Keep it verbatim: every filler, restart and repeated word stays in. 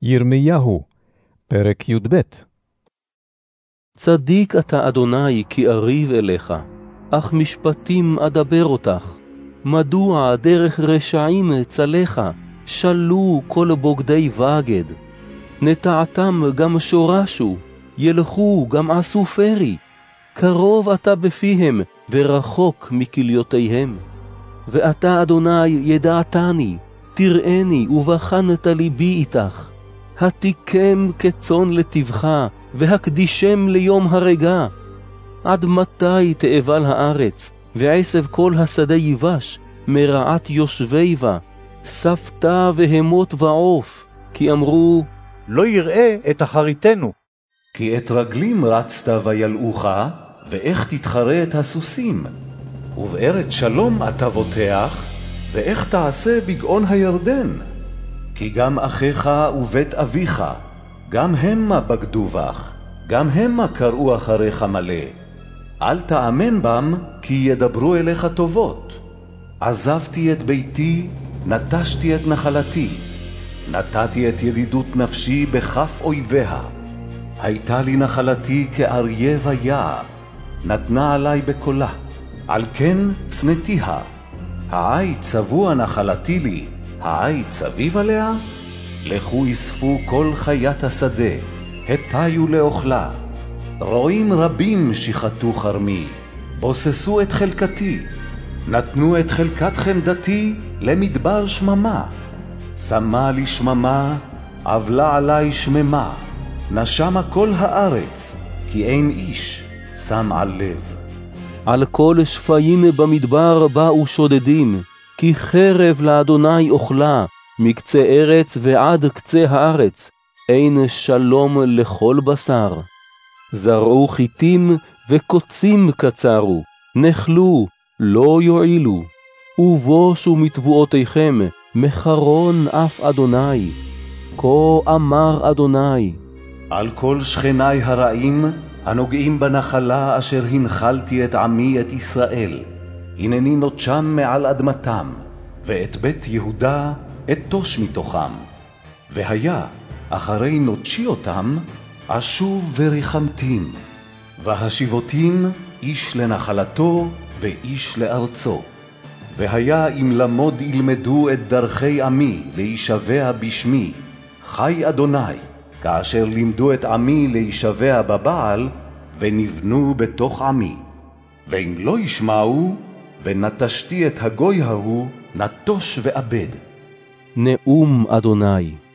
ירמיהו, פרק י"ב. צדיק אתה אדוני כי אריב אליך, אך משפטים אדבר אותך. מדוע דרך רשעים צלך, שלו כל בוגדי בגד. נטעתם גם שורשו, ילכו גם עשו פרי. קרוב אתה בפיהם ורחוק מכליותיהם. ואתה אדוני ידעתני, תראני ובחנת ליבי איתך. התיקם כצאן לטבך, והקדישם ליום הרגע. עד מתי תאבל הארץ, ועשב כל השדה יבש, מרעת יושבי בה, ספתה והמות ועוף, כי אמרו, לא יראה את אחריתנו. כי את רגלים רצת וילאוך, ואיך תתחרה את הסוסים? ובארץ שלום אתה בוטח, ואיך תעשה בגאון הירדן? כי גם אחיך ובית אביך, גם המה בגדו בך, גם המה קראו אחריך מלא. אל תאמן בם, כי ידברו אליך טובות. עזבתי את ביתי, נטשתי את נחלתי. נתתי את ידידות נפשי בכף אויביה. הייתה לי נחלתי כאריה ויער, נתנה עלי בקולה, על כן צנתיה. העי צבוע נחלתי לי, העי צביב עליה? לכו יספו כל חיית השדה, הטיו לאוכלה. רועים רבים שיחתו חרמי, בוססו את חלקתי, נתנו את חלקת חמדתי למדבר שממה. שמה לי שממה, עבלה עלי שממה, נשמה כל הארץ, כי אין איש שם על לב. על כל שפיים במדבר באו שודדים, כי חרב לאדוני אוכלה, מקצה ארץ ועד קצה הארץ, אין שלום לכל בשר. זרעו חיטים וקוצים קצרו, נחלו, לא יועילו, ובושו מתבואותיכם, מחרון אף אדוני. כה אמר אדוני, על כל שכני הרעים, הנוגעים בנחלה אשר הנחלתי את עמי את ישראל, הנני נוטשם מעל אדמתם, ואת בית יהודה אתוש מתוכם. והיה, אחרי נוטשי אותם, אשוב וריחמתים, והשיבותים איש לנחלתו ואיש לארצו. והיה אם למוד ילמדו את דרכי עמי להישבע בשמי, חי אדוני, כאשר לימדו את עמי להישבע בבעל, ונבנו בתוך עמי. ואם לא ישמעו, ונטשתי את הגוי ההוא, נטוש ואבד. נאום אדוני.